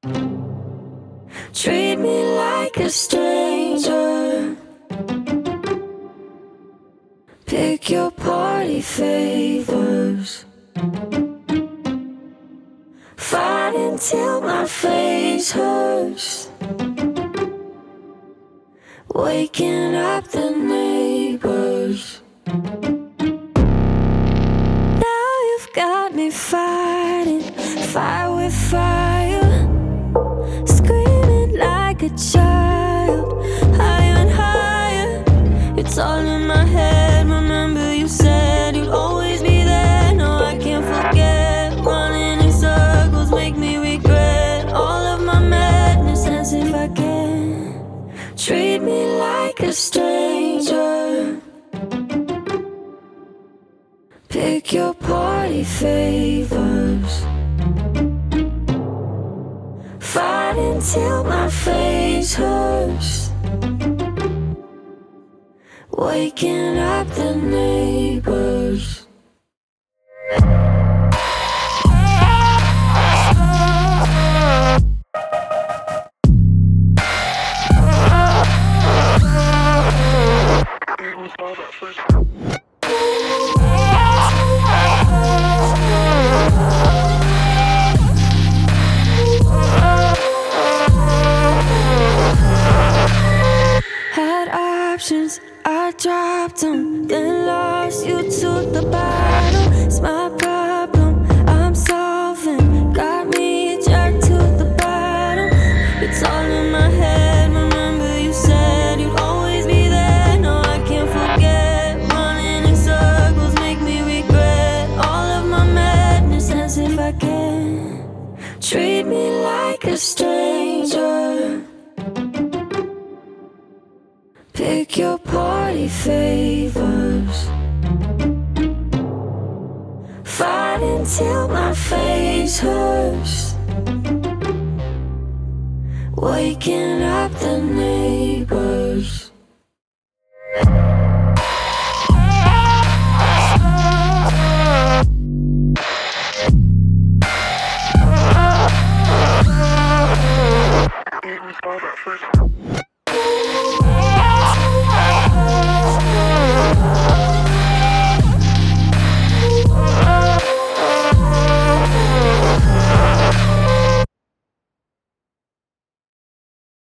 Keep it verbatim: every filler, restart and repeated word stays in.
Treat me like a stranger. Pick your party favors. Fight until my face hurts. Waking up the neighbors. Now you've got me fighting, fire with fire. Screaming like a child, higher and higher. It's all in my head. Remember you said you'd always be there. No, I can't forget. Running in circles make me regret all of my madness, as if I can. Treat me like a stranger. Pick your party favors. Fight until my face hurts. Waking up the neighbors. I dropped them, then lost you to the bottom. It's my problem, I'm solving. Got me jacked to the bottom. It's all in my head. Remember you said you'd always be there. No, I can't forget. Running in circles make me regret all of my madness, as if I can. Treat me like a stranger. Pick your party favors. Fight until my face hurts. Waking up the neighbors.